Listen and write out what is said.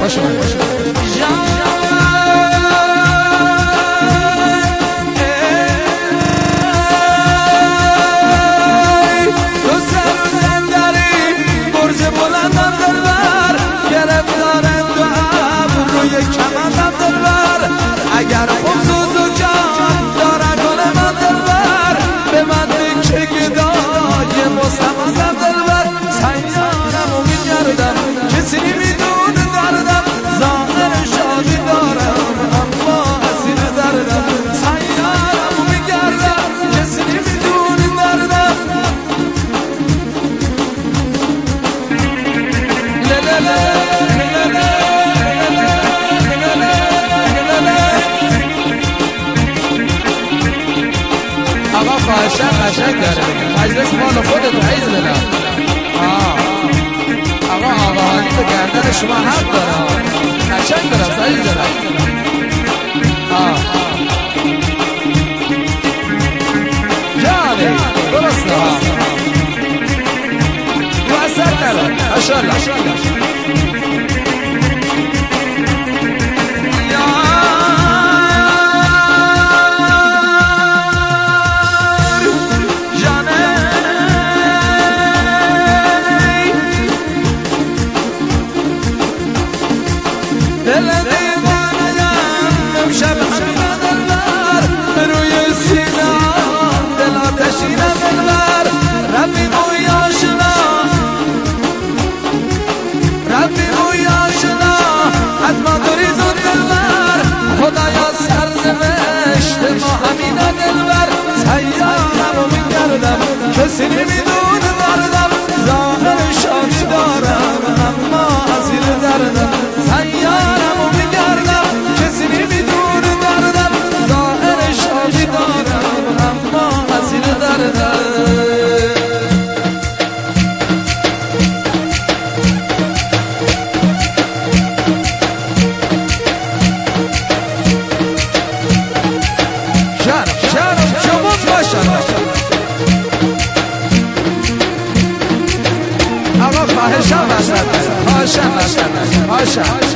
خوش اومدید. اگر خود و جان داره گل من دلبر به من بکشه گدای مستمزم دلبر سیارمو میگردم کسی میدونه دردم ظاهر شادی دارم اما اسیر دردم سیارمو میگردم کسی میدونه دردم خواهشم قشنگ داره مجلس مال خودت عیز بدم. آقا هانی به گردن شما حق داره قشنگ داره عیز داره. جانه درسته رو اثر داره ماشاءالله. کسی نمیدونه دردم ظاهر شادی دارم اما اسیر دردم سیارمو میگردم کسی نمیدونه دردم ظاهر شادی دارم اما اسیر دردم جانم جمون باشم. خواهشم باشد.